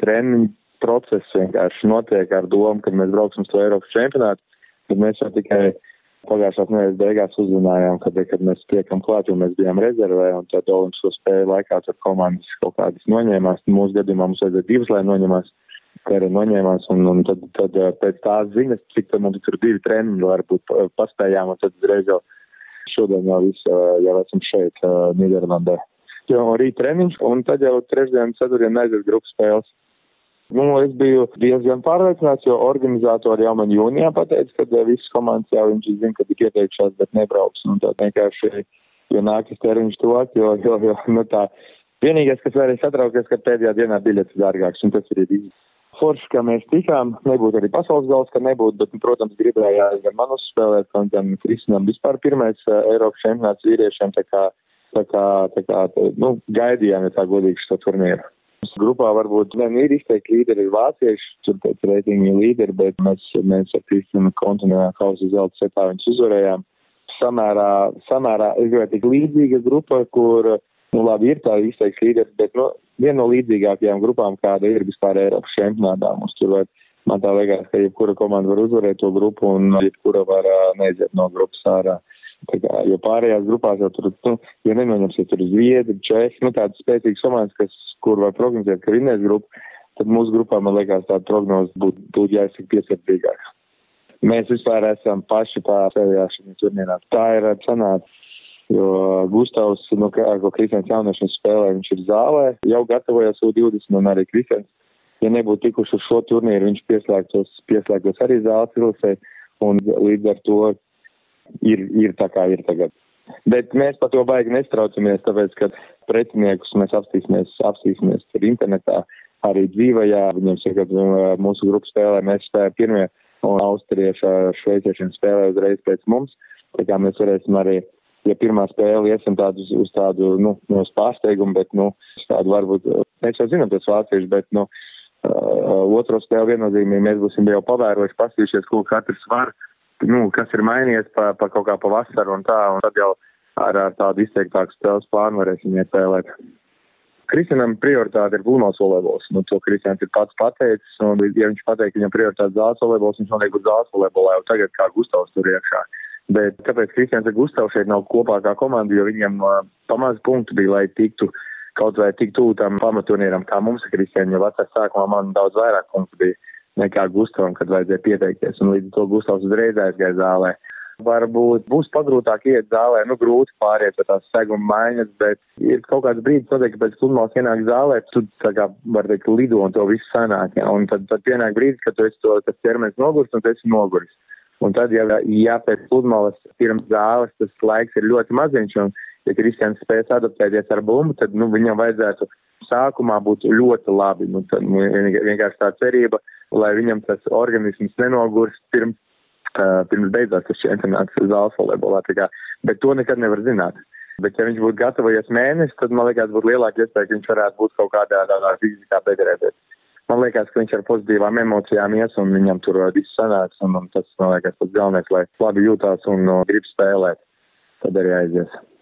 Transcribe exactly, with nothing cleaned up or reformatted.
treniņu process vienkārši notiek ar domu, kad mēs brauksim uz to Eiropas čempionātu, tad mēs jau tikai pagājušās nedēļas beigās uzzinājām, kad, kad mēs tiekam klāt, jo mēs bijām rezervē, un tad olimpisko spēju laikā tur komandas kaut kādas noņēmās. Mūsu gadījumā mums vajadzēja divas, lai noņemās, kā arī noņēmās, un, un tad, tad pēc tās ziņas, cik tad mums tur divi treniņi varbūt paspējām, un tad reiz jau šodien jau visu, jau esam šeit, Nīderlandē. Jau rīt treniņš, un tad jau trešdien, ceturtdien aizies grupas spēles. Nu, es biju diezgan pārliecināts, jo organizatori jau man jūnijā pateica, ka visas komandas jau viņš zina, ka tik ieteikšās, bet nebrauks. Un tā vienkārši, jo nākas termiņš tuvāk, jo, jo, jo, nu tā, vienīgais, kas varēja satraukties, ka pēdējā dienā biļetes dārgāks, un tas ir īsti. Forši, ka mēs tikām, nebūtu arī pasaules gals, ka nebūtu, bet, protams, gribējās gan man uzspēlēt, un gan Kristinam vispār pirmais uh, Eiropas čempionāts vīriešiem, tā kā, tā kā, tā kā, tā, nu, gaidījām, ja tā godīgi šo turnīru. Grupā varbūt ne, ir izteikti līderi ir vācieši, tur pēc reitingi līderi, bet mēs, mēs ar Kristinu kontinentā kausa zelta setā viņus uzvarējām. Samērā, samērā, es gribēju tik līdzīga grupa, kur, nu labi, ir tā izteikti līderi, bet, nu, viena no līdzīgākajām grupām, kāda ir vispār Eiropas čempionātā. Mums tur var, man tā liekas, ka jebkura komanda var uzvarēt to grupu un jebkura var neiziet no grupas ārā. Tā kā, jo pārējās grupās jau tur, nu, ja nenoņemsiet tur Zviedri, Čehi, nu, tādas spēcīgas komandas, kas, kur var prognozēt, ka vinnēs grupu, tad mūsu grupā, man liekas, tāda prognoze būtu būt jāizsaka piesardzīgāk. Mēs vispār esam paši pārējā šajā turnīrā. Tā ir sanāca, jo Gustavs, no kā, ko Kristians jauniešiem spēlē, viņš ir zālē, jau gatavojas U divdesmit un arī Kristians. Ja nebūtu tikuši uz šo turnīru, viņš pieslēgtos, pieslēgtos arī zāles ilusē, un līdz ar to Ir, ir tā kā ir tagad. Bet mēs par to baigi nestraucamies, tāpēc, ka pretiniekus mēs apstīsimies, apstīsimies tur internetā, arī dzīvajā. Viņiem saka, ka mūsu grupu spēlē mēs spēlējam pirmie, un austrieši ar šveiciešiem spēlē uzreiz pēc mums. Tā kā mēs varēsim arī, ja pirmā spēle iesim tādu uz, uz tādu, nu, uz pārsteigumu, bet, nu, tādu varbūt, mēs jau zinām tos vāciešus, bet, nu, uh, otro spēli viennozīmīgi mēs būsim jau pavērojuši, pastījušies, ko katrs var. Nu, kas ir mainījies pa, pa kaut kā pa vasaru un tā, un tad jau ar, ar tādu izteiktāku spēles plānu varēsim iespēlēt. Kristinam prioritāte ir plūmās volejbols, nu, to Kristians ir pats pateicis, un ja viņš pateikt, ka viņam prioritāte zāles volejbols, viņš notiek uz zāles volejbolā, jau tagad kā Gustavs tur iekšā. Bet kāpēc Kristians ar Gustavs šeit nav kopā kā komanda, jo viņam uh, pamaz punktu bija, lai tiktu kaut vai tik tūl tam pamaturnīram, kā mums ir Kristian, jo vecās sākumā man daudz vairāk punktu bija nekā Gustavam, kad vajadzēja pieteikties, un līdz to Gustavs uzreiz aizgāja zālē. Varbūt būs pagrūtāk iet zālē, nu grūti pāriet pie tās seguma maiņas, bet ir kaut kāds brīdis, noteikti, ka pēc pludmales ienāk zālē, tu tā kā, var teikt, lido un to visu sanāk, ja? Un tad, tad pienāk brīdis, ka tu esi to, tas ķermenis nogurst un tu esi noguris. Un tad, ja, ja pēc pludmales pirms zāles tas laiks ir ļoti maziņš, un ja Kristians spējas adaptēties ar bumbu, tad, nu, viņam vajadzētu sākumā būt ļoti labi, nu, tad nu, vienkārši tā cerība, lai viņam tas organisms nenogurst pirms, uh, pirms beidzās tas čempionāts zāles volejbolā. Bet to nekad nevar zināt. Bet ja viņš būtu gatavojies mēnesi, tad man liekas būtu lielāka iespēja, ka viņš varētu būt kaut kādā tādā fizikā bedrē. Man liekas, ka viņš ar pozitīvām emocijām ies un viņam tur viss sanāks. Un, un tas, man liekas, pats galvenais, lai labi jūtās un uh, grib spēlēt. Tad arī aizies.